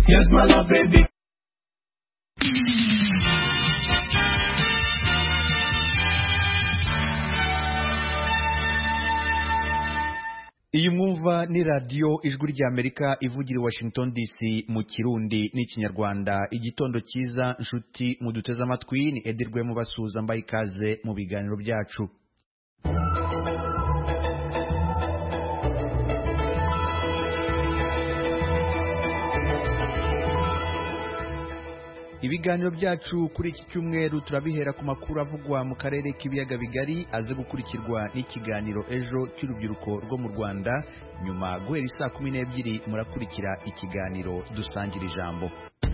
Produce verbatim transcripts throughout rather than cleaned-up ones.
Here's my love, baby. Iyi mwumva ni radio ijwi rya Amerika ivugira Washington D C mu Kirundi n'ikinyarwanda. Igitondo cyiza nshuti muduteza amatwi, ni Edirwe mu basuza mbaye ikaze mu biganiro byacu. Ibiganiro byacu kuri iki cyumweru turabihera ku makuru avugwa mu karere k'ibiyaga bigari, aze gukurikirwa n'ikiganiro ejo cy'urubyiruko rwo mu Rwanda. Nyuma guhera isaa kumi n'ebyiri murakurikira ikiganiro dusangira ijambo.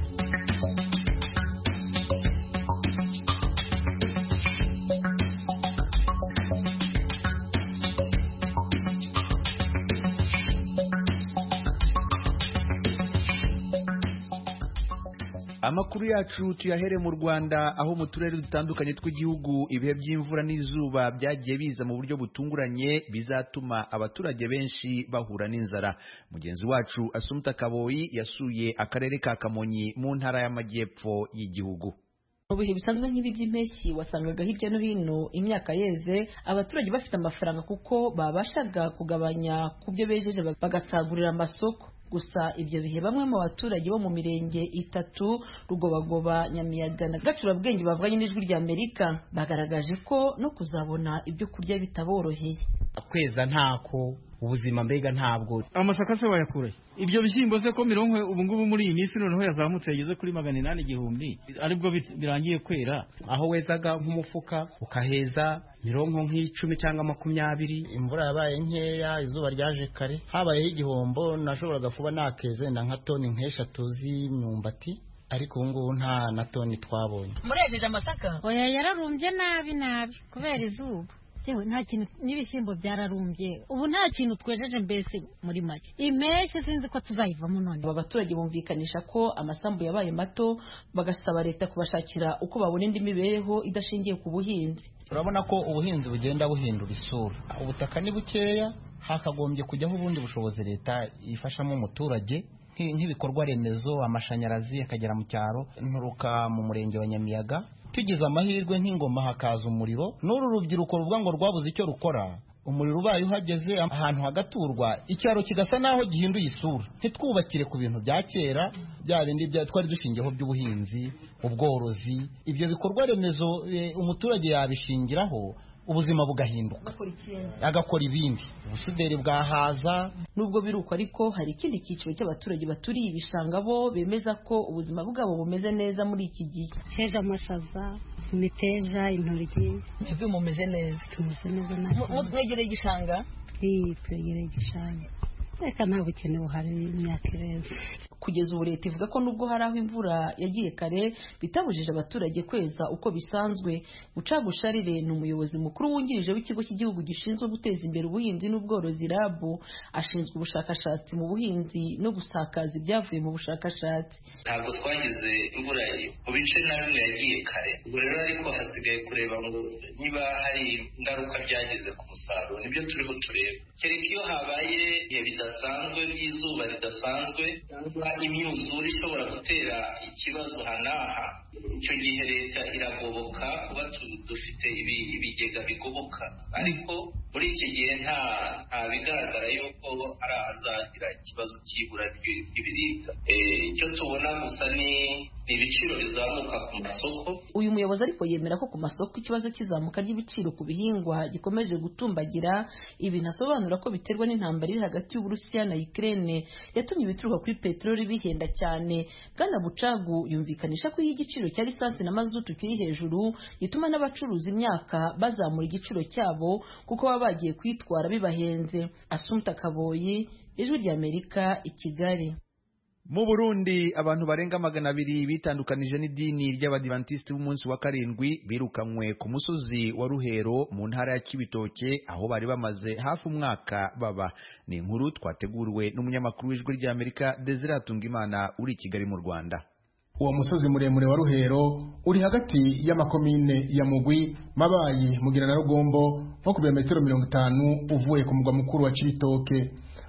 Amakuru yacu tuyahere mu Rwanda, aho mu turere dutandukanye tw'igihugu ibihe by'imvura n'izuba byagiye biza mu buryo butunguranye bizatuma abaturage benshi bahura n'inzara. Mugenzi wacu Asumta Kaboyi yasuye akarere ka Kamonyi mu ntara y'Amajyepfo y'igihugu. Mu bihe bisanzwe nk'ibi by'impeshyi wasangaga hirya no hino imyaka yeze abaturage bafite amafaranga kuko babashaga kugabanya ku byo bejeje bagasagurira amasoko. Gusa ibyo bihe bamwe mu baturage bo mu mirenge itatu Rugobagoba, Nyamiyaga na Gacurabwenge bavuganye n'ijwi rya Amerika bagaragaje ko no kuzabona ibyo kurya bitaboroheye. Kweza ntako ubuzima mbega ntabwo. Amasaka se bayakure ibyo bishyimbo se ko mironko ubu ngubu muri iyi minsi noneho yazamutse yageze kuri magana inani igihumbi, aribwo birangiye kwera. Aho wezaga nk'umufuka ukaheza mironko nk'icumi cyangwa makumyabiri, imvura yabaye nkeya, izuba ryaje kare, habayeho igihombo. Nashoboraga kuba nakeze nka toni nk'eshatu z'imyumbati, ariko ubu ngubu nta na toni twabonye. Murejeje amasaka? Oya, yararumbye nabi nabi kubera izuba. Yewe nta kintu, n'ibishyimbo byararumbye, ubu nta kintu twejeje mbese muri make. Impeshyi sinzi ko tuzayivamo none. Aba baturage bumvikanisha ko amasambu yabaye mato, bagasaba leta kubashakira uko babona indi mibereho idashingiye ku buhinzi. Urabona ko ubuhinzi bugenda buhindura isura, ubutaka ni bukeya, hakagombye kujyaho ubundi bushobozi leta ifashamo umuturage nk'ibikorwa remezo, amashanyarazi akagera mu cyaro. Nturuka mu murenge wa Nyamiyaga, tugize amahirwe nk'Ingoma hakaza umuriro, n'uru rubyiruko ruvuga ngo rwabuze icyo rukora, umuriro ubaye uhageze ahantu hagaturwa, icyaro kigasa naho gihinduye isura. Ntitwubakire ku bintu bya kera bya bindi bya twari dushingiyeho by'ubuhinzi, ubworozi. Ibyo bikorwa remezo e, umuturage yabishingiraho, ubuzima bugahinduka, agakora ibindi, ubusuderi bwahaza. Nubwo biruko ariko hari ikindi cyiciro cy'abaturage baturiye ibishanga bo bemeza ko ubuzima bwabo bumeze neza muri iki gihe. Heja amasaza, imiteja, intoryi, ibyo mumeze neza. Tumeze neza nako. Mwegereye igishanga? Eh, twegereye igishanga. Reka nta bukene buhari imyaka ireze. Kugeza ubu leta ivuga ko nubwo hari aho imvura yagiye kare bitabujije abaturage kweza uko bisanzwe. Bucagusharire ni umuyobozi mukuru wungirije w'ikigo cy'igihugu gishinzwe guteza imbere ubuhinzi n'ubworozi R A B, ashinzwe ubushakashatsi mu buhinzi no gusakaza ibyavuye mu bushakashatsi. Ntabwo twagize imvura mu bice na bimwe yagiye kare, ubwo rero ariko hasigaye kureba ngo niba hari ingaruka byagize ku musaruro, nibyo turiho tureba. Kereka iyo habaye ibihe bidasanzwe by'izuba ridasanzwe, imyuzure ishobora gutera ikibazo hanaha, icyo gihe leta iragoboka kuba dufite ibigega bigoboka, ariko muri iki gihe nta nta bigaragara yuko ari ahazagira ikibazo cy'ibura ry'ibiribwa. Icyo tubona gusa ni ibiciro bizamuka ku masoko. Uyu muyobozi ariko yemera ko ku masoko ikibazo kizamuka ry'ibiciro ku bihingwa gikomeje gutumbagira. Ibi nasobanura ko biterwa n'intambara iri hagati y'Uburusiya na Ukraine yatumye ibituruka kuri peteroli bihenda cyane. Bwana Bucagu yumvikanisha ko iyo igiciro cya lisansi na mazutu kiri hejuru gituma n'abacuruza imyaka bazamura igiciro cyabo kuko baba bagiye kwitwara bibahenze. Asumta Kaboyi, Ijwi rya Amerika, i Kigali. Mu Burundi abantu barenga magana abiri bitandukanije n'idini ry'Abadiventiste b'umunsi wa karindwi birukanywe ku musozi wa Ruhero mu ntara ya Kibitoke, aho bari bamaze hafi umwaka baba. Ni inkuru twateguriwe n'umunyamakuru w'Ijwi rya Amerika Desire Atungimana uri i Kigali mu Rwanda. Uwo musozi muremure wa Ruhero uri hagati y'amakomine ya Mugwi, Mabayi, Mugira na Rugombo nko ku birometero mirongo itanu uvuye ku mugwa mukuru wa Kibitoke.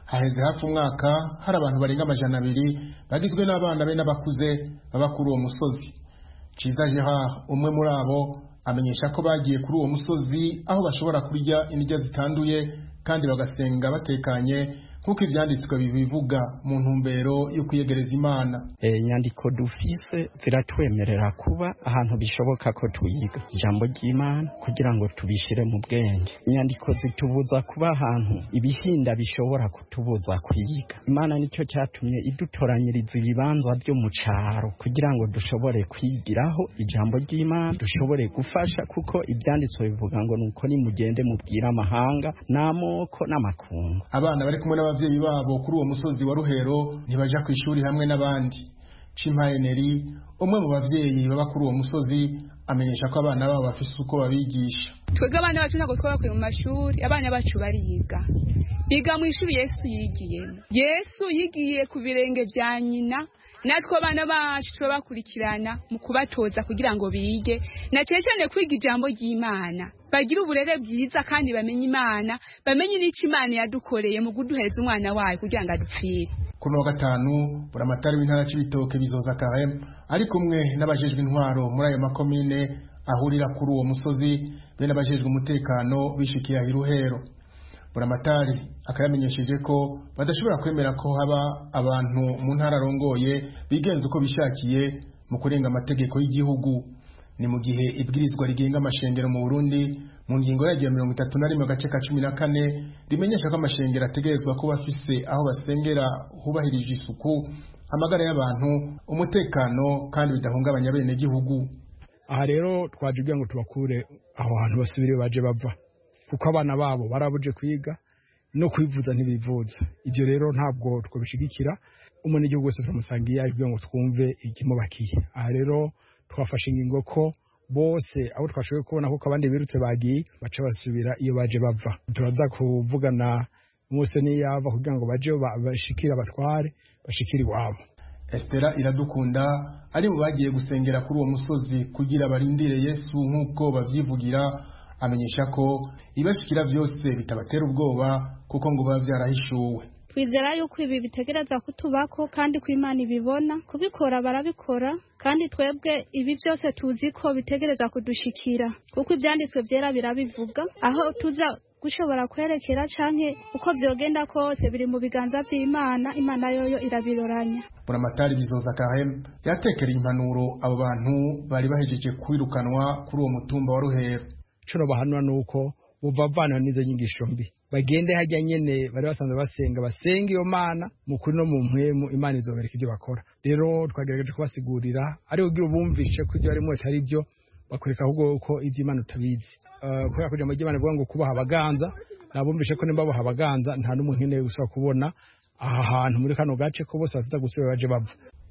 haheze hafi umwaka hari abantu barenga amajana abiri bagizwe n'abana be n'abakuze baba kuri uwo musozi. Ciza Gerard umwe muri abo amenyesha ko bagiye kuri uwo musozi aho bashobora kurya indya zitanduye kandi bagasenga batekanye kuko ivyanditswe bibivuga mu ntumbero yo kwiyegereza Imana. Inyandiko dufise ziratwemerera kuba ahantu bishoboka ko twiga ijambo ry'Imana kugira ngo tubishire mu bwenge. Inyandiko zitubuza kuba ahantu ibihinda bishobora kutubuza kwiga. Imana nicyo cyatumye idutoranyiriza ibibanza byo mu caro kugira ngo dushobore kwigiraho ijambo ry'Imana, dushobore gufasha kuko ibyanditswe bivuga ngo nuko nimugende mubwira amahanga n'amoko n'amakungu. Abana bari kumwe abavyeyi babo kuri uwo musozi wa Ruhero ntibaja ku ishuri hamwe n'abandi. Chimpaye Neri umwe mu bavyeyi baba kuri uwo musozi amenyesha ko abana babo bafise uko babigisha. Twega abana bacu ntabwo twabakuye mu mashuri, abana bacu bariga biga mu ishuri Yesu yigiyemo. Yesu yigiye ku birenge vya nyina, natwe abana bacu turabakurikirana mu kubatoza kugira ngo bige na cyane kwiga ijambo ry'Imana, bagira uburere bwiza kandi bamenye Imana, bamenye n'icyo Imana yadukoreye mu kuduhereza umwana wayo kugira ngo adupfire. Kuno wa gatanu buramatari w'intara c'ibitoke Bizoza Karim ari kumwe n'abajejwe intwaro muri ayo makomine ahurira kuri uwo musozi be n'abajejwe umutekano bishikiye Ruhero. Buramatari akayamenyesheje ko badashobora kwemera ko haba abantu mu ntara rongoye bigenza uko bishakiye mu kurenga amategeko y'igihugu. Ni mu gihe ibwirizwa rigenga amashengero mu Burundi mu ngingo ya mirongo itatu na rimwe gace ka cumi na kane rimenyesha ko amashengero ategerezwa kuba afise aho basengera hubahirije isuku, amagara y'abantu, umutekano kandi bidahungabanya bene gihugu. Aha rero twaje ngo tubakure aho hantu basubire baje bava, kuko abana babo barabuje kwiga no kwivuza ntibivuza. Ibyo rero ntabwo twabishigikira. Umuntu igihugu wese turamusangiye aribyo ngo twumve ikimubakiye. Aha rero twafashe ingingo ko bose abo twashoboye kubona kuko abandi birutse bagiye baca basubira iyo baje bava. Turaza kuvugana Mose niyava kugira ngo baje bashikira abatware bashikira iwabo. Estera Iradukunda ari mu bagiye gusengera kuri uwo musozi kugira barindire Yesu nk'uko bavyivugira, amenyesha ko ibashikira vyose bitabatera ubwoba kuko ngo baba vyarahishuwe. Twizera yuko ibi bitegereza kutubako kandi ko Imana ibibona, kubikora barabikora kandi twebwe ibi byose tuzi ko bitegereza kudushikira kuko ibyanditswe byera birabivuga. Aho tuza gushobora kwerekera canke uko vyogenda kose biri mu biganza by'Imana, Imana yoyo irabiroranya. Buramatari Bizoza Karim yatekereye impanuro abo bantu bari bahejeje kwirukanwa kuri uwo mutumba wa Ruhero. Curo bahanwa nuko buvavana n'izo nyigisho mbi, bagende hajya nyene bari basanzwe basenga basenga iyo Mana mu kuri no mu mpwemu, Imana izobereka ibyo bakora. Rero twagerageje kubasigurira ari ugira ubumvishe ko ibyo barimo atari byo, bakureka ahubwo uko ivy'Imana utabizi. Uh, kubera kuja mu Imana ivuga ngo kubaha abaganza, nabumvishe ko nimba baha abaganza nta n'umuntu nkeneye gusaba kubona aha hantu muri kano gace ko bose bafite gusubira baje bava.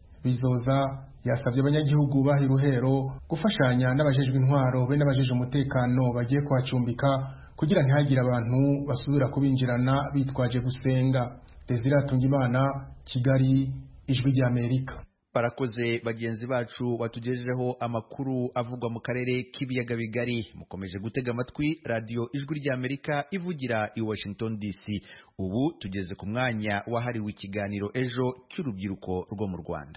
Bizoza yasabye abanyagihugu bahi Ruhero gufashanya n'abajejwe intwaro be n'abajejwe umutekano bagiye kwacumbika kugira ntihagire abantu basubira kubinjirana bitwaje gusenga. Desire Tungimana, Kigali, Ijwi rya Amerika. Barakoze bagenzi bacu batugejejeho amakuru avugwa mu karere k'ibiyaga bigari. Mukomeje gutega amatwi radio Ijwi rya Amerika ivugira i Washington D C. Ubu tugeze ku mwanya wahariwe ikiganiro ejo cy'urubyiruko rwo mu Rwanda.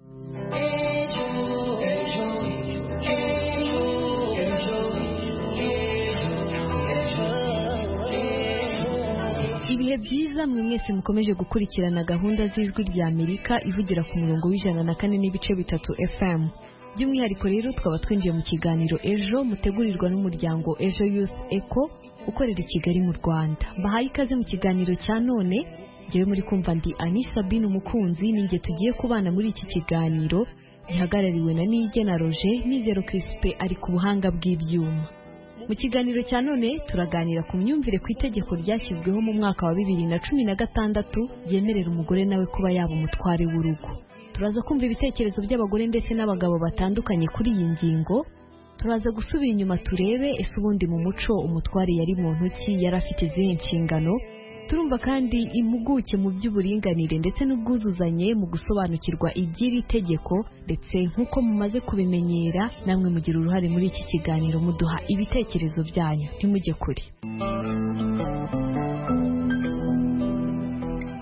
Ibihe byiza mwe mwese mukomeje gukurikirana gahunda z'Ijwi rya Amerika ivugira ku murongo w'ijana na kane n'ibice bitatu F M. By'umwihariko rero twaba twinjiye mu kiganiro ejo mutegurirwa n'umuryango Ejo Youth Eco ukorera i Kigali mu Rwanda. Bahaye ikaze mu kiganiro cya none. Jewe muri kumva ndi Ani Sabine umukunzi, ninjye tugiye kubana muri iki kiganiro gihagarariwe na Nige na Roger, Mizero Crispe ari ku buhanga bw'ibyuma. Mu kiganiro cya none turaganira ku myumvire ku itegeko ryashyizweho mu mwaka wa bibiri na cumi na gatandatu ryemerera umugore nawe kuba yaba umutware w'urugo. Turaza kumva ibitekerezo by'abagore ndetse n'abagabo batandukanye kuri iyi ngingo. Turaza gusubira inyuma turebe ese ubundi mu muco umutware yari muntu ki, yari afite izihe nshingano. Turumva kandi impuguke mu by'uburinganire ndetse n'ubwuzuzanye mu gusobanukirwa iby'iri tegeko, ndetse nk'uko mumaze kubimenyera namwe mugira uruhare muri iki kiganiro muduha ibitekerezo byanyu, ntimujye kure.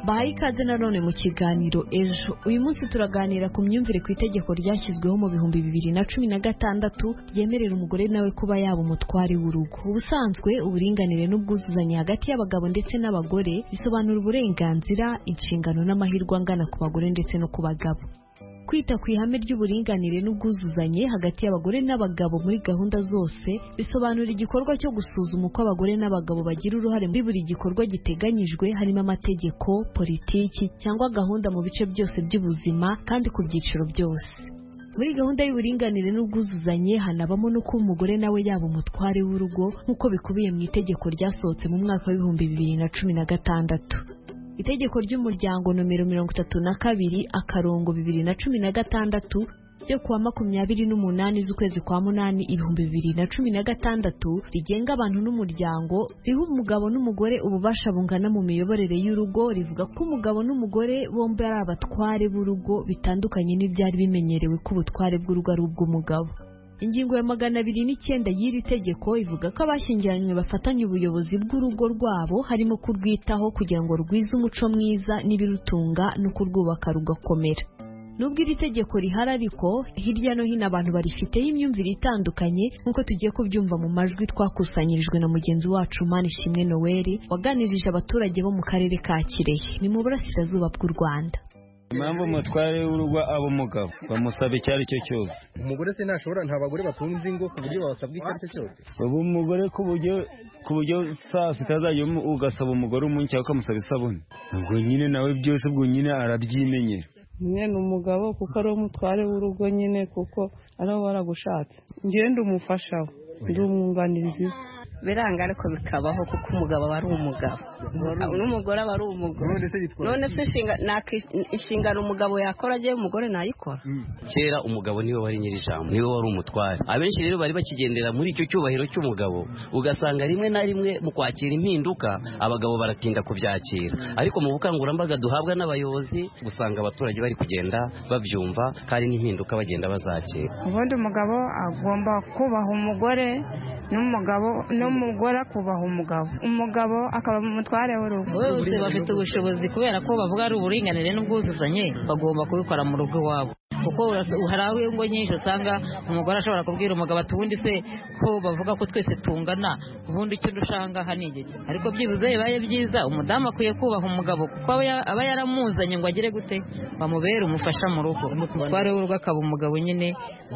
bahaye ikaze nanone mu kiganiro ejo. Uyu munsi turaganira ku myumvire ku itegeko ryashyizweho mu bihumbi bibiri na cumi na gatandatu ryemerera umugore nawe kuba yaba umutware w'urugo. Ubusanzwe uburinganire n'ubwuzuzanye hagati y'abagabo ndetse n'abagore bisobanura uburenganzira, inshingano n'amahirwe angana ku bagore ndetse no ku bagabo. Kwita ku ihame ry'uburinganire n'ubwuzuzanye hagati y'abagore n'abagabo muri gahunda zose bisobanura igikorwa cyo gusuzuma uko abagore n'abagabo bagira uruhare muri buri gikorwa giteganyijwe, harimo amategeko, politiki cyangwa gahunda mu bice byose by'ubuzima kandi ku byiciro byose. Muri gahunda y'uburinganire n'ubwuzuzanye hanabamo no kuba umugore nawe yaba umutware w'urugo nk'uko bikubiye mu itegeko ryasohotse mu mwaka w'ibihumbi bibiri na cumi na gatandatu. Itegeko ry'umuryango nomero mirongo itatu na kabiri akarongo bibiri na cumi na gatandatu ryo kuwa makumyabiri n'umunani z'ukwezi kwa munani ibihumbi bibiri na cumi na gatandatu rigenga abantu n'umuryango riha umugabo n'umugore ububasha bungana mu miyoborere y'urugo. Rivuga ko umugabo n'umugore bombi ari abatware b'urugo bitandukanye n'ibyari bimenyerewe ko ubutware bw'urugo ari ubw'umugabo. Ingingo ya magana abiri n'icyenda y'iri tegeko ivuga ko abashyingiranywe bafatanya ubuyobozi bw'urugo rwabo, harimo kurwitaho kugira ngo rwize umuco mwiza n'ibirutunga no kurwubaka rugakomera. Nubwo iri tegeko rihari ariko hirya no hino abantu barifiteho imyumvire itandukanye nk'uko tugiye kubyumva mu majwi twakusanyirijwe na mugenzi wacu Manishimwe Noel waganirije abaturage bo mu karere ka Kirehe ni mu burasirazuba bw'u Rwanda. Impamvu umutware w'urugo aba umugabo bamusaba icyo ari cyo cyose. Umugore se ntashobora, nta bagore batunze ingo ku buryo babasabwa icyo ari cyo cyose. Ubu umugore ku buryo ku buryo saa sita azajya ugasaba umugore umunsi cyangwa ukamusaba isabune, ubwo nyine nawe byose ubwo nyine arabyimenyera. Nyine ni umugabo kuko ari umutware w'urugo nyine kuko ari we waragushatse. Njyewe ndi umufasha we, ndi umwunganizi. Biranga ariko bikabaho kuko umugabo aba ari umugabo n'umugore aba ari umugore. None se inshingano umugabo yakora agiye umugore nayikora. Kera umugabo niwe wari nyir'ijambo, niwe wari umutware. Abenshi rero bari bakigendera muri icyo cyubahiro cy'umugabo, ugasanga rimwe na rimwe mu kwakira impinduka abagabo baratinda kubyakira. Ariko mu bukangurambaga duhabwa n'abayobozi usanga abaturage bari kugenda babyumva kandi n'impinduka bagenda bazakira. Ubundi umugabo agomba kubaha umugore n'umugabo n'umugore akubaha umugabo, umugabo akaba umutware w'urugo. Bose bafite ubushobozi kubera ko bavuga ari uburinganire n'ubwuzuzanye, bagomba kubikora mu rugo iwabo. Kuko hari aho ingo nyinshi usanga umugore ashobora kubwira umugabo ati ubundi se ko bavuga ko twese tungana, ubundi icyo dushanga aha ni igiki. Ariko byibuze bibaye byiza umudamu akwiye kubaha umugabo kuko aba yaramuzanye ngo agire gute bamubere umufasha mu rugo. Umutware w'urugo akaba umugabo nyine,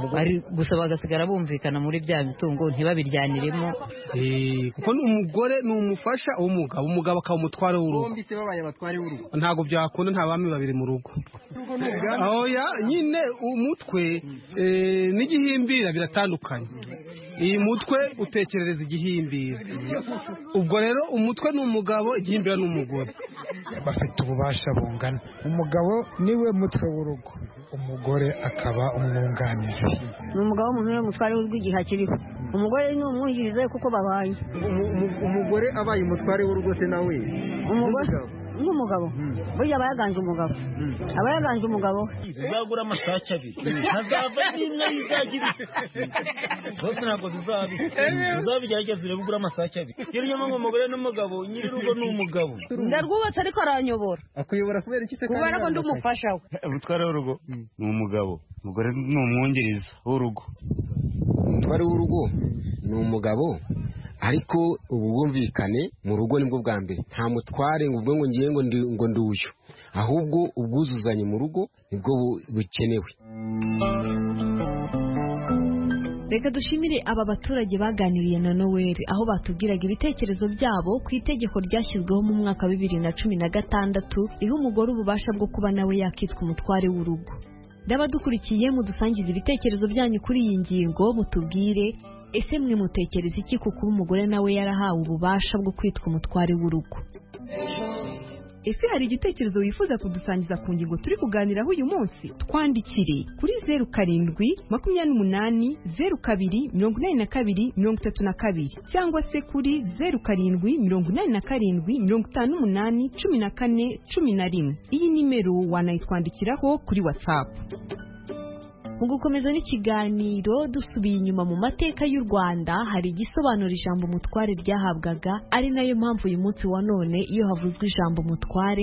gusa bagasigara bumvikana muri bya mitungo ntibabiryaniremo. Kuko umugore ni umufasha w'umugabo, umugabo akaba umutware w'urugo. Bombi se babaye abatware w'urugo ntabwo byakunda, nta bami babiri mu rugo. Aho ya nyine umutwe n'igihimbira biratandukanye. Iyi mutwe utekerereza igihimbira, ubwo rero umutwe ni umugabo, igihimbira ni umugore. Bafite ububasha bungana. Umugabo niwe mutwe w'urugo, umugore akaba umwunganizi. Ni umugabo umuntu we mutware w'urugo igihe akiriho, umugore ni umwungirize kuko babaye. Umugore abaye umutware w'urugo se nawe umugore nk'umugabo burya aba yaganje umugabo, aba yaganje umugabo. Zizagura amasake abiri ntazava n'imwe yizagira zose ntabwo zizabi uzabigerageza urebe ugura amasake abiri. Iyo nyuma ngo umugore n'umugabo nyir'urugo ni umugabo ndarwubatse ariko aranyobora. Akuyobora kubera iki se? Kubera ko ndi umufasha we. Umutware w'urugo ni umugabo, umugore ni umwungiriza w'urugo. Umutware w'urugo ni umugabo, ariko ubu bwumvikane mu rugo nibwo bwa mbere. Nta mutware ngo ubwo ngo ngiye ngo ndi ngo nduyo, ahubwo ubwuzuzanye mu rugo nibwo bukenewe. Reka dushimire aba baturage baganiriye na Noel aho batubwiraga ibitekerezo byabo ku itegeko ryashyizweho mu mwaka wa bibiri na cumi na gatandatu riha umugore ububasha bwo kuba nawe yakitwa umutware w'urugo. N'abadukurikiye mudusangiza ibitekerezo byanyu kuri iyi ngingo, mutubwire ese mwe mutekereza iki ku kuba umugore nawe yarahawe ububasha bwo kwitwa umutware w'urugo? Ese hari igitekerezo wifuza kudusangiza ku ngingo turi kuganiraho uyu munsi? Twandikire kuri zeru karindwi makumyabiri n'umunani zeru kabiri mirongo inani na kabiri mirongo itatu na kabiri cyangwa se kuri zeru karindwi mirongo inani na karindwi mirongo itanu n'umunani cumi na kane cumi na rimwe. Iyi nimero wanayitwandikiraho kuri WhatsApp. Mu gukomeza n'ikiganiro dusubiye inyuma mu mateka y'u Rwanda, hari igisobanura ijambo umutware ryahabwaga, ari nayo mpamvu uyu munsi wa none iyo havuzwe ijambo umutware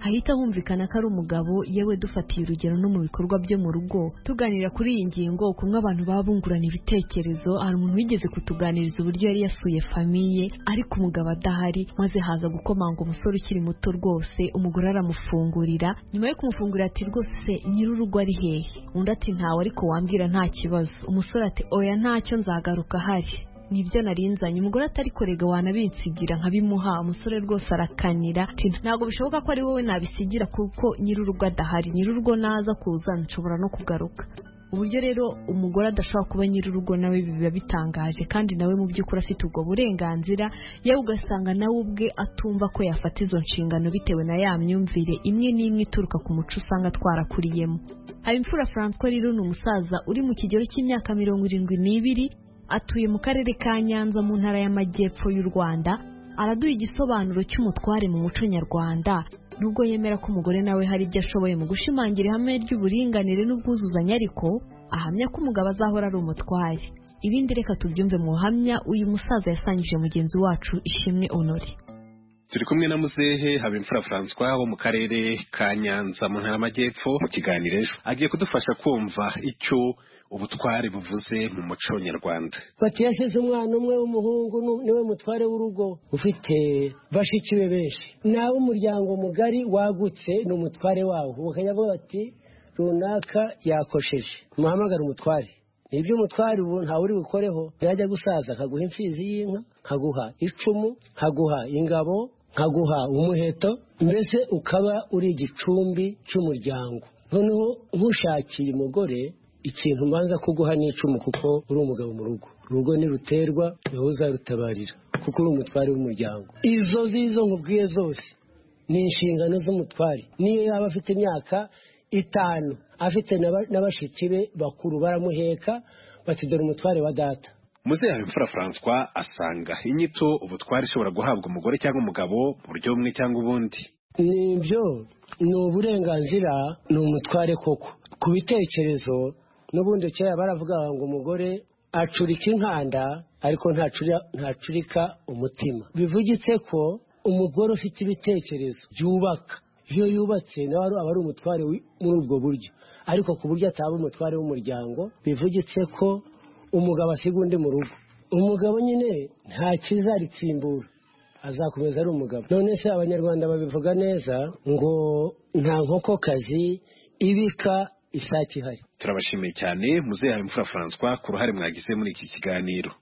hahita humvikana ko ari umugabo. Yewe dufatiye urugero no mu bikorwa byo mu rugo tuganira kuri iyi ngingo, kumwe abantu baba bungurana ibitekerezo. Hari umuntu wigeze kutuganiriza uburyo yari yasuye famiye ariko umugabo adahari, maze haza gukomanga umusore ukiri muto rwose. Umugore aramufungurira, nyuma yo kumufungurira ati rwose nyir'urugo ari hehe? Undi ati ntawe, ariko wambwira nta kibazo. Umusore ati oya ntacyo, nzagaruka hari, nibyo narinzanye. Umugore atari korega wanabinsigira nkabimuha. Umusore rwose arakanira ati ntabwo bishoboka ko ari wowe nabisigira kuko nyir'urugo adahari, nyir'urugo naza kuza nshobora no kugaruka. Uburyo rero umugore adashobora kuba nyir'urugo nawe biba bitangaje, kandi nawe mu by'ukuri afite ubwo burenganzira. Yewe ugasanga nawe ubwe atumva ko yafata izo nshingano bitewe na ya myumvire imwe n'imwe ituruka ku muco usanga twarakuriyemo. Habimfura Francois rero ni umusaza uri mu kigero cy'imyaka mirongo irindwi n'ibiri, atuye mu karere ka Nyanza mu ntara y'Amajyepfo y'u Rwanda. Araduha igisobanuro cy'umutware mu muco nyarwanda, nubwo yemera ko umugore nawe hari ibyo ashoboye mu gushimangira ihame ry'uburinganire n'ubwuzuzanye, ariko ahamya ko umugabo azahora ari umutware. Ibindi reka tubyumve mu buhamya uyu musaza yasangije mugenzi wacu Ishimwe Honore. Turi kumwe na muzehe Habimfura Francois wo mu karere ka Nyanza mu ntara y'Amajyepfo. Mu kiganiro ejo agiye kudufasha kumva icyo ubutware buvuze mu muco nyarwanda. Bati yasize umwana umwe w'umuhungu niwe mutware w'urugo, ufite bashiki be benshi, nawe umuryango mugari wagutse ni umutware wawo. Bakajya bavuga bati runaka yakosheje, muhamagara umutware. Nibyo umutware ubu ntawe uri bukoreho. Yajya gusaza akaguha imfizi y'inka, nkaguha icumu, nkaguha ingabo, nkaguha umuheto, mbese ukaba uri igicumbi cy'umuryango. Noneho nkushakiye umugore, ikintu mbanza kuguha n'icumu kuko uri umugabo mu rugo. Urugo niruterwa niho uzarutabarira kuko uri umutware w'umuryango. Izo zizo nkubwiye zose ni inshingano z'umutware. Niyo yaba afite imyaka itanu, afite n'abashiki be bakuru baramuheka bati dore umutware wa data. Muzehe Habimfura Francois asanga inyito ubutware ishobora guhabwa umugore cyangwa umugabo mu buryo bumwe cyangwa ubundi. Nibyo, ni uburenganzira, ni umutware koko. Ku bitekerezo n'ubundi kera baravuga ngo umugore acurika inkanda ariko ntacurika umutima. Bivugitse ko umugore ufite ibitekerezo byubaka, iyo yubatse nawe aba ari umutware muri ubwo buryo, ariko ku buryo ataba umutware w'umuryango. Bivugitse ko umugabo asiga undi mu rugo. Umugabo nyine nta kizaritsimbura, azakomeza ari umugabo. None se abanyarwanda babivuga neza ngo nta nkokokazi ibika isake ihari. Turabashimiye cyane muzehe Habimfura Francois ku ruhare mwagize muri iki kiganiro.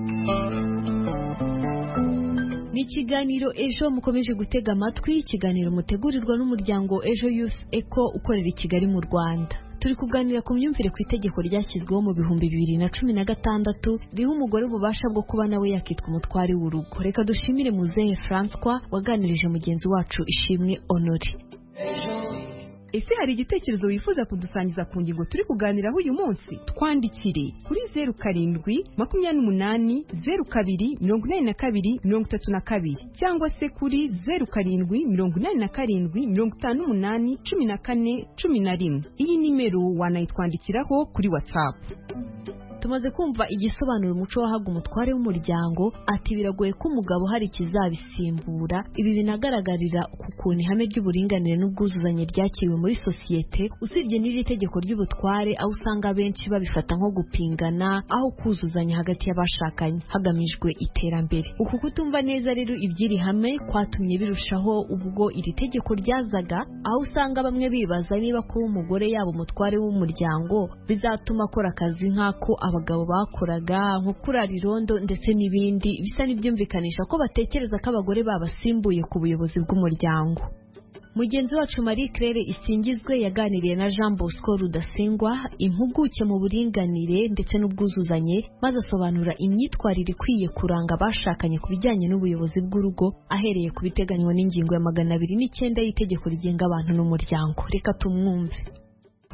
Ni ikiganiro ejo mukomeje gutega amatwi, ikiganiro mutegurirwa n'umuryango Ejo Youth Eco ukorera i Kigali mu Rwanda. Turi kuganira ku myumvire ku itegeko ryashyizweho mu bihumbi bibiri na cumi na gatandatu riha umugore ububasha bwo kuba nawe yakitwa umutware w'urugo. Reka dushimire muzehe Francois waganirije mugenzi wacu Ishimwe Honore. Ese hari igitekerezo wifuza kudusangiza ku ngingo turi kuganiraho uyu munsi? Twandikire kuri zeru karindwi makumyabiri n'umunani zeru kabiri mirongo inani na kabiri mirongo itatu na kabiri cyangwa se kuri zeru karindwi mirongo inani na karindwi mirongo itanu n'umunani cumi na kane cumi na rimwe. Iyi nimero wanayitwandikiraho kuri WhatsApp. Tumaze kumva igisobanuro umuco wahaga umutware w'umuryango, ati biragoye ko umugabo hari ikizabisimbura. Ibi binagaragarira ku kuntu ihame ry'uburinganire n'ubwuzuzanye ryakiriwe muri sosiyete. Usibye n'iri tegeko ry'ubutware, aho usanga benshi babifata nko gupingana aho kuzuzanya hagati y'abashakanye hagamijwe iterambere. Uku kutumva neza rero iby'iri hame kwatumye birushaho ubwo iri tegeko ryazaga, aho usanga bamwe bibaza niba kuba umugore yaba umutware w'umuryango bizatuma akora akazi nk'ako abagabo bakoraga, nko kurara irondo ndetse n'ibindi, bisa n'ibyumvikanisha ko batekereza ko abagore babasimbuye ku buyobozi bw'umuryango. Mugenzi wacu Marie Claire Isingizwe yaganiriye na Jean Bosco Rudasingwa, impuguke mu buringanire ndetse n'ubwuzuzanye, maze asobanura imyitwarire ikwiye kuranga abashakanye ku bijyanye n'ubuyobozi bw'urugo, ahereye ku biteganywa n'ingingo ya magana abiri n'icyenda y'itegeko rigenga abantu n'umuryango. Reka tumwumve.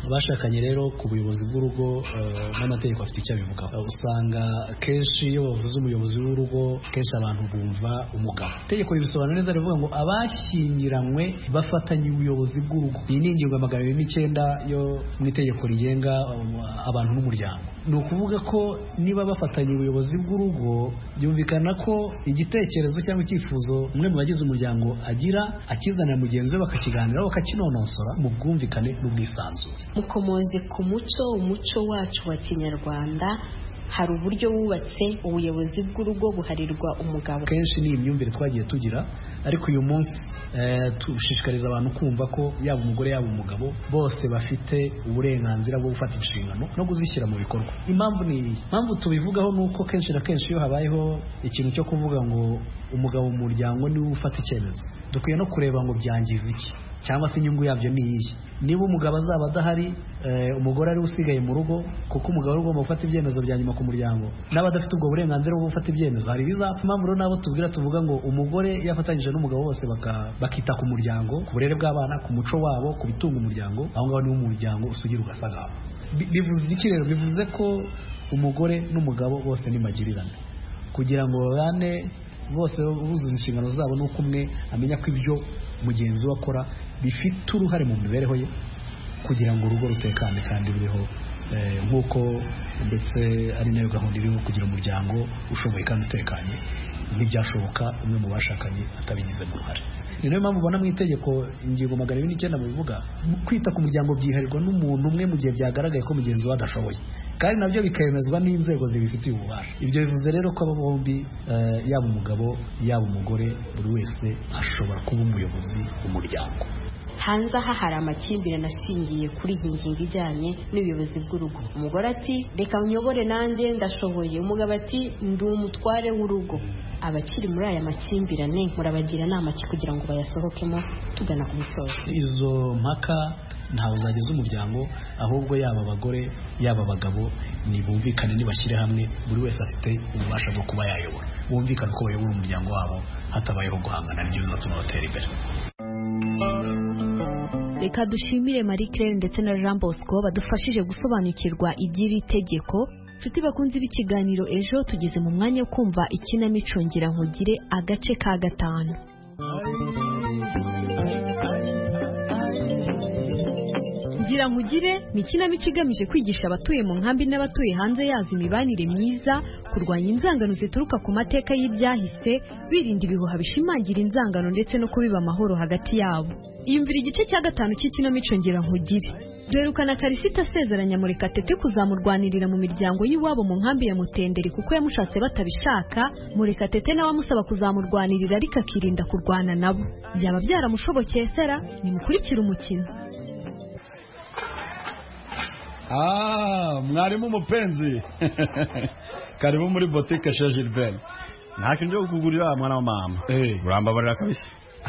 abashakanye rero ku buyobozi bw'urugo n'amategeko afite icyo abivugaho. Usanga kenshi iyo bavuze umuyobozi w'urugo kenshi abantu bumva umugabo. Itegeko ribisobanura neza rivuga ngo abashyingiranywe bafatanye ubuyobozi bw'urugo. Iyi ni ingingo ya magana abiri n'icyenda yo mu itegeko rigenga abantu n'umuryango. Ni ukuvuga ko niba bafatanye ubuyobozi bw'urugo byumvikana ko igitekerezo cyangwa icyifuzo umwe mu bagize umuryango agira akizanira mugenzi we bakakiganiraho bakakinonosora mu bwumvikane n'ubwisanzure. Mukomoze ku muco umuco wacu wa Kinyarwanda hari uburyo wubatse ubuyobozi bw'urugo buharirwa umugabo. Kenshi ni imyumvire twagiye tugira, ariko uyu munsi eh, tushishikariza abantu kumva ko yaba umugore yaba umugabo bose bafite uburenganzira bwo gufata inshingano no kuzishyira mu bikorwa. Impamvu ni iyi impamvu tubivugaho nuko kenshi na kenshi iyo habayeho ikintu cyo kuvuga ngo umugabo mu muryango niwe ufata icyemezo, dukwiye no kureba ngo byangiza iki cyangwa se inyungu yabyo ni iyi. Niba umugabo azaba adahari umugore ari usigaye mu rugo, kuko umugabo ari ugomba gufata ibyemezo bya nyuma ku muryango, n'abadafite ubwo burenganzira bwo gufata ibyemezo hari bizapfa. Impamvu rero nabo tubwira tuvuga ngo umugore yafatanyije n'umugabo bose bakita ku muryango, ku burere bw'abana, ku muco wabo, ku bitunga umuryango, aho ngaho niwo umuryango usugira ugasagamba. Bivuze iki rero? Bivuze ko umugore n'umugabo bose ni magirirane, kugira ngo babane bose buzuza inshingano zabo, nuko umwe amenya ko ibyo mugenzi we akora bifite uruhare mu mibereho ye kugira ngo urugo rutekane kandi ruriho nk'uko ndetse ari nayo gahunda iriho kugira umuryango ushoboye kandi utekanye. Ntibyashoboka umwe mu bashakanye atabigizemo uruhare. Ni nayo mpamvu ubona mu itegeko ingingo magana abiri n'icyenda bivuga kwita ku muryango byiharirwa n'umuntu umwe mu gihe byagaragaye ko mugenzi we adashoboye, kandi nabyo bikemezwa n'inzego zibifitiye ububasha. Ibyo bivuze rero ko abo bombi yaba umugabo yaba umugore buri wese ashobora kuba umuyobozi w'umuryango. Hanze aha hari amakimbirane ashingiye kuri iyi ngingo ijyanye n'ubuyobozi bw'urugo. Umugore ati reka nyobore nanjye ndashoboye, umugabo ati ndi umutware w'urugo. Abakiri muri aya makimbirane murabagira inama ki kugira ngo bayasohokemo tugana ku musozo? Izo mpaka ntawe uzageza umuryango, ahubwo yaba abagore yaba abagabo nibumvikane, nibashyire hamwe, buri wese afite ububasha bwo kuba yayobora. Bumvikane ko bayobora umuryango wabo hatabayeho guhangana, nibyo bizatuma batera imbere. Reka dushimire Marie Claire ndetse na Jean Bosco badufashije gusobanukirwa iby'iri tegeko. Nshuti bakunze b'ikiganiro ejo, tugeze mu mwanya wo kumva ikinamico ngira nkugire agace ka gatanu. Ngira nkugire ni ikinamico igamije kwigisha abatuye mu nkambi n'abatuye hanze yazo imibanire myiza, kurwanya inzangano zituruka ku mateka y'ibyahise, birinda ibihuha bishimangira inzangano ndetse no kubiba amahoro hagati yabo. Iyumvira igice cya gatanu cy'ikinamico ngira nkugire. Duherukana Karisita asezeranya Murekatete kuzamurwanirira mu miryango y'iwabo mu nkambi ya Mutenderi kuko yamushatse batabishaka. Murekatete nawe amusaba kuzamurwanirira ariko akirinda kurwana nabo. Byaba byaramushobokeye sera? Nimukurikire umukino. Ah, mwarimu mupenzi. Karibu muri boutique chez Gilbert. Ntacyo nje kukugurira mwana wa mama. Eh, urambabarira kabisa.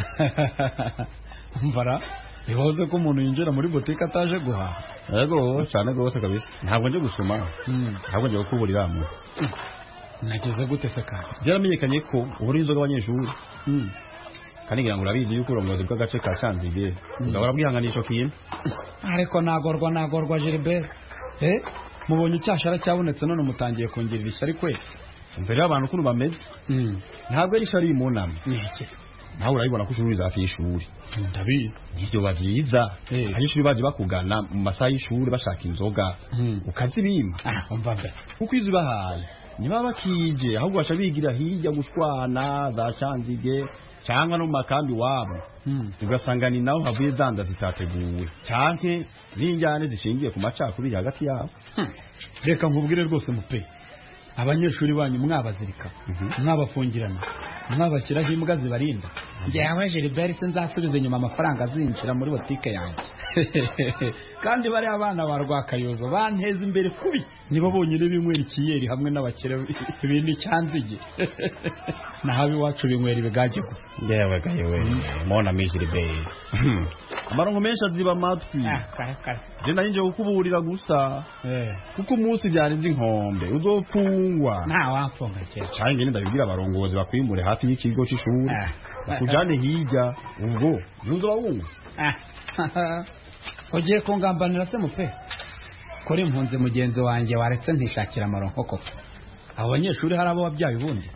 Mvara bihoze ko umuntu yinjira muri boutique ataje guhaha. Yego cyane gose kabisa. Ntabwo nje gusoma. Ntabwo nje kukuburira mu. Nageze gute se kandi? Byaramenyekanye ko uburinzo bw'abanyeshuri. Mm. Kandi ngira ngo urabizi yuko urongozi bw'agace ka Canzibe. Ngabara bwihanganisho kintu. Ariko nagorwa nagorwa Gilbert. Eh? Mubonye icyashara cyabonetse none mutangiye kongera ishyari kwe. Mbere y'abantu kuno bameze. Mm. Ntabwo ari shari mu nama. Niki? Nawe urayibona ko ushuri zafi y'ishuri. Ndabizi. Nibyo bavyiza. Abanyeshuri baje bakugana mu masaha y'ishuri bashaka inzoga. Ukazibima. Ah, umva mbe. Kuko izi bahaye. Niba bakije ahubwo basha bigira hirya gushwana za Canzige cyangwa no makambi wabo. Ugasanga ni naho havuye zanda zitateguwe. Cyanke n'injyane zishingiye ku macakubiri hagati yabo. Reka nkubwire rwose mupe. Abanyeshuri banyu mwabazirika, mwabafungirana, mwabashyiraho imbwa zibarinda. Njyewe Gilbert se nzasubiza inyuma amafaranga azinjira muri botike yanjye. Kandi bari abana ba Rwakayozo banteza imbere kubi. Nibo bonyine binywera ikiyeri hamwe n'abakire ibindi Cyanzige. Nahabi wacu binywera ibigage gusa. Yewe gayewe. Mona mi Gilbert. Amarongo menshi aziba amatwi. Je nanje ukuburira gusa. Eh. Kuko umunsi byarenze inkombe uzopfungwa. Nta wapfunga cyane. Cyane ngene ndabibwira abarongozi bakwimure hafi y'ikigo cy'ishuri. Bakujane hirya ubwo yuzo bawungu. ugiye kungambanira se mupe kuri impunzi mugenzi wanjye waretse ntishakira amaronko koko abo banyeshuri hari abo wabyaye ubundi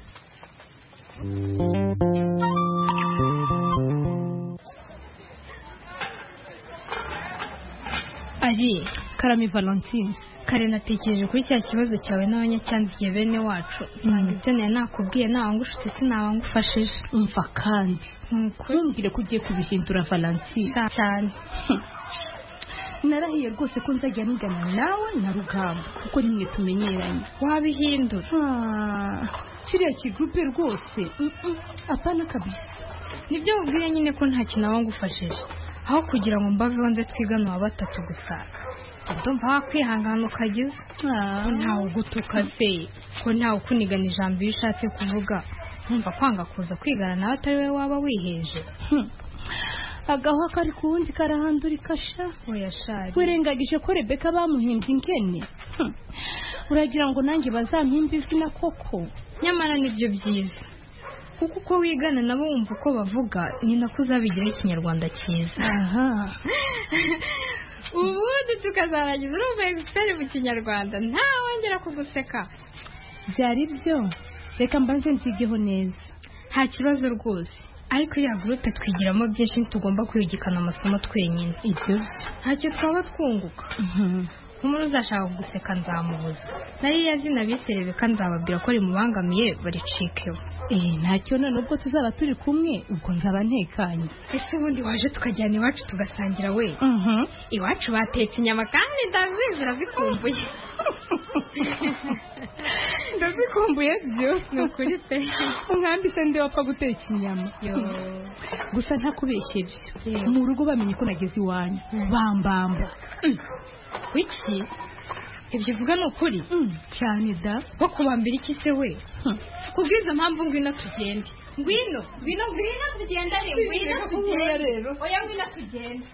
ari Karami Valentine kare natekereje kuri cya kibazo cyawe n'abanyacyanzigiye bene wacu nsanga ibyo nari nakubwiye nawangushutse sinabangufashije umva kandi ntumbwire ko ugiye kubihindura Valentine cyane narahiye rwose ko nzajya nigana nawe na Rugamba kuko rimwe tumenyeranye wabihindura kiriya kigurupe rwose apana kabisa nibyo ubwire nyine ko nta kintu abangufashije aho kugira ngo mbaveho nze twigane wa batatu gusa ndumva wakwihangana ukagize ntawe ugutuka se ko ntawe ukunigana ijambo iyo ushatse kuvuga nkumva kwanga kuza kwigana nawe atari we waba wiheje agaho kari ku wundi karahandura ikasha wirengagije ko Rebeka bamuhimbye inkene uragira ngo nanjye bazampimbe izina koko nyamara nibyo byiza kuko uko wigana nabo wumva uko bavuga ni nako uzabigiraho ikinyarwanda cyiza ubundi tukazarangiza urumva egisiperi mu kinyarwanda ntawongera kuguseka byari byo reka mbanze nzigeho neza nta kibazo rwose ariko ya gurupe twigiramo byinshi ntitugomba kwigikana amasomo twenyine ibyo byo ntacyo twaba twunguka nk'umuntu uzashaka kuguseka nzamubuza nariya zina bise Rebeka nzababwira ko rimubangamiye baricikeho eh ntacyo none ubwo tuzaba turi kumwe ubwo nzaba ntekanye ese ubundi waje tukajyana iwacu tugasangira we iwacu batetse inyama kandi ndabizi urazikumbuye ndazikumbuye byo ni ukuri pe umwambi se ndi wapfa guteka inyama gusa ntakubeshye byo mu rugo bamenye ko nageze iwanyu bambamba wiki ibyo uvuga ni ukuri cyane da ko kubambira iki se we kubw'izo mpamvu ngwino tugende ngwino ngwino ngwino tugenda re ngwino tugende oya ngwino tugende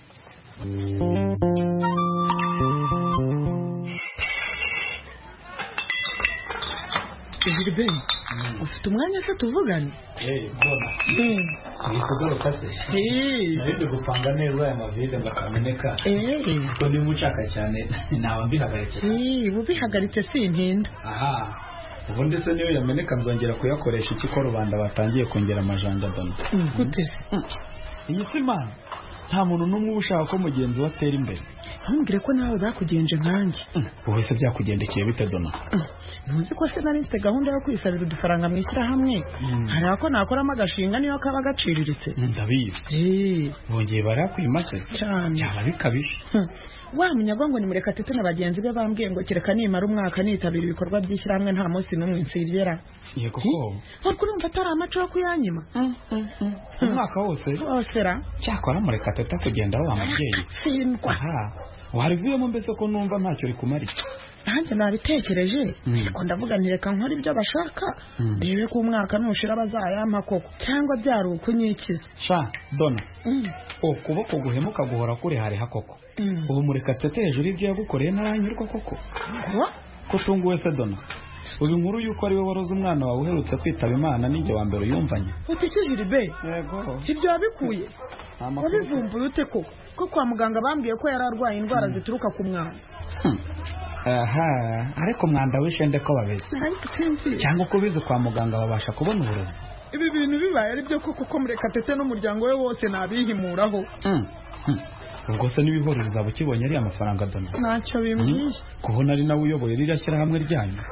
Gilbe ufite umwanya se tuvugane eh bona nisogoro kase eh nari gupanga neza aya mavide bakameneka eh ko ndi mucaka cyane nawe mbihagaritse eh ubihagaritse sintinda aha ubundi se niyo yameneka nzongera kuyakoresha iki ko rubanda batangiye kongera amajanja dona gute iyi si man nta muntu n'umwe ushaka ko mugenzi watera imbere ntumbwire ko nawe bakugenje nkanjye wowe se byakugendekeye bite dona ntuzi ko se nari mfite gahunda yo kwisabira udufaranga mu ishyirahamwe hari ako nakoramo agashinga niyo kaba gaciriritse ndabizi bongeye barakwimase cyane byaba bikabije wa munyagongo ni Murekatete na bagenzi be bambwiye ngo kereka nimara umwaka nitabira ibikorwa by'ishyirahamwe nta munsi n'umwe nsibyera yego ko ariko urumva atari amaco yo kuyanyima umwaka wose wose ra cyakora Murekatete kugenda wa mubyeyi sindwa aha warivuyemo mbese ko numva ntacyo rikumarira nanjye nabitekereje ariko ndavuga nti reka nkora ibyo bashaka rebe ko umwaka nushira bazayampa koko cyangwa byari ukunyikiza sha dona ukuboko guhemuka guhora kuri hariha koko ubu Murekatete hejuru ibyo yagukoreye ntaranyurwa koko ko tunguwe se dona uyu nkuru yuko ari we waroze umwana wawe uherutse kwitaba Imana ninjye wa mbere uyumvanye utikije Gilbe yego ibyo wabikuye wabivumbuye ute koko ko kwa muganga bambwiye ko yari arwaye indwara zituruka ku mwana aha ariko mwanda wishende ko babeze cyangwa uko bize kwa muganga babasha kubona uburozi ibi bintu bibaye ari byo koko ko Murekatete n'umuryango we wose nabihimuraho ubwo se n'ibihoro bizaba ukibonye ari amafaranga dona ntacyo bimbwiye kubona ari nawe uyoboye ririya shyirahamwe ryanyu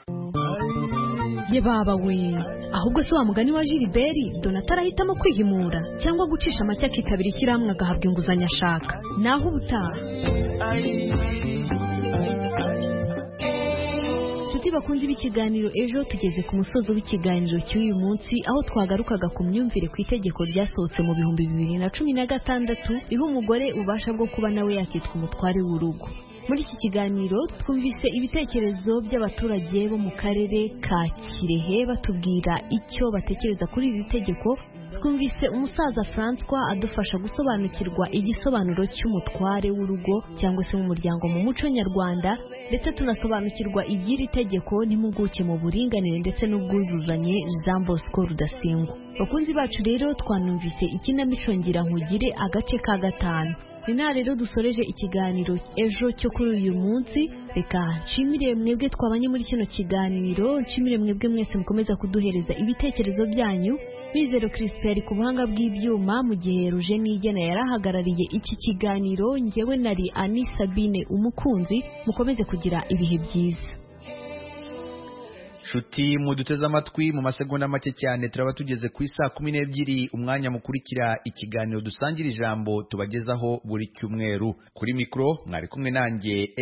ye baba we ahubwo se wa mugani wa Gilbert Donata arahitamo kwihimura cyangwa gucisha make akitabira ishyirahamwe agahabwa inguzanyo ashaka naho ubutaha nshuti bakunze b'ikiganiro ejo tugeze ku musozo w'ikiganiro cy'uyu munsi aho twagarukaga ku myumvire ku itegeko ryasohotse mu bihumbi bibiri na cumi na gatandatu riha umugore ubasha bwo kuba nawe yakitwa umutware w'urugo. Muri iki kiganiro twumvise ibitekerezo by'abaturage bo mu karere ka Kirehe batubwira icyo batekereza kuri iri tegeko twumvise umusaza Francois adufasha gusobanukirwa igisobanuro cy'umutware w'urugo cyangwa se mu muryango mu muco nyarwanda, ndetse tunasobanukirwa iby'iri tegeko n'impuguke mu buringanire ndetse n'ubwuzuzanye Jean Bosco Rudasingwa. Bakunzi bacu rero twanumvise ikinamico ngira nkugire agace ka gatanu. Ni na rero dusoreje ikiganiro ejo cyo kuri uyu munsi. Reka nshimire mwebwe twabanye muri kino kiganiro, nshimire mwebwe mwese mukomeza kuduhereza ibitekerezo byanyu. Bizero Crispin ari ku buhanga bw'ibyuma, mu gihe Ruje Nigena yarahagarariye iki kiganiro. Njyewe nari Ani Sabine umukunzi. Mukomeze kugira ibihe byiza. Shuti muduteze amatwi, mu masegonda make cyane turaba tugeze ku isaa kumi n'ebyiri, umwanya mukurikira ikiganiro dusangira ijambo tubagezaho buri cyumweru. Kuri mikro mwari kumwe nanjye